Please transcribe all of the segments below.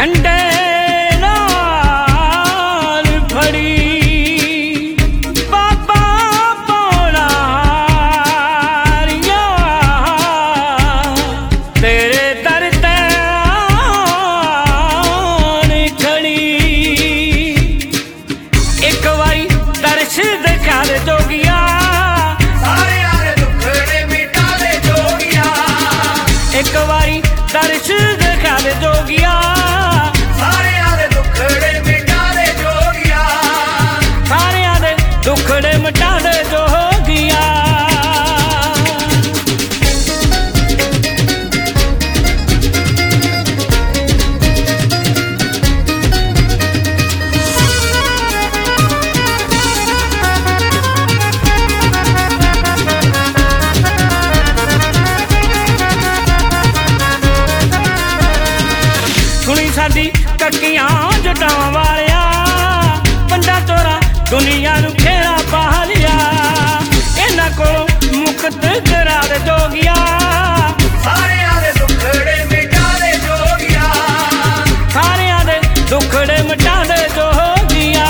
झंडे नाल फड़ी बाबा पौड़ा हारिया तेरे दर ते आन खड़ी एक बारी दर्श दिखा दे जोगिया एक बारी दर्श दिखा दे जोगिया सारे आदे दुखड़े मिटा दे जोगिया सारे आदे दुखड़े मिटा दे जोगिया साडी कक्कियां जटावां वालिया पंडा चोरा दुनिया नू खेड़ा पा लिया इन्हां कोलों मुक्त करा दे जोगिया सारे आदे दुखड़े मिटा दे जोगिया सारे आदे दुखड़े मिटा दे जोगिया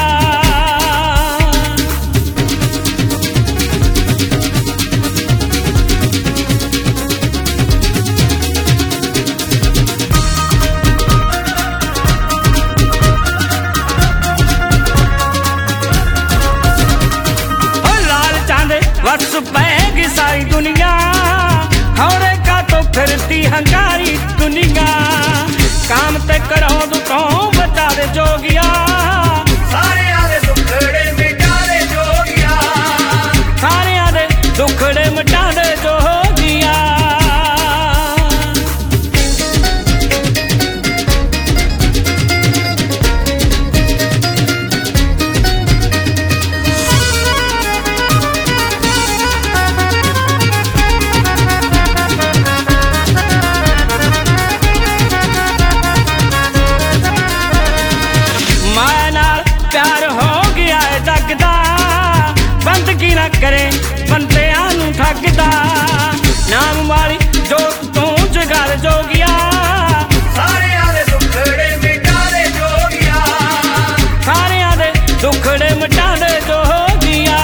बस पैगी सारी दुनिया हौरे का तो फिरती हंकारी दुनिया काम ते करो तो बचा दे जोगिया सारे आदे दुखड़े मिटा दे जोगिया सारे आदे दुखड़े मिटा दे जोगिया प्यार हो गया है जगदा बंदगी ना करे बंदियां नू ठगदा नाम वाली जोत तू जगा दे जोगिया सारे आदे दुखड़े मिटा दे जोगिया सारे आदे दुखड़े मिटा दे जोगिया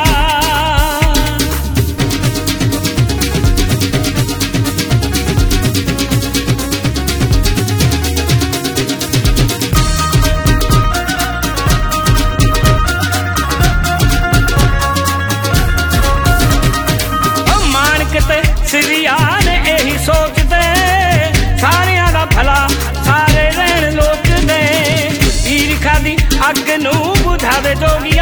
सिरिया ने यही सोचते सारिया दा भला सारे रहन लोचदे ईरखा दी अग नू बुझा दे जोगिया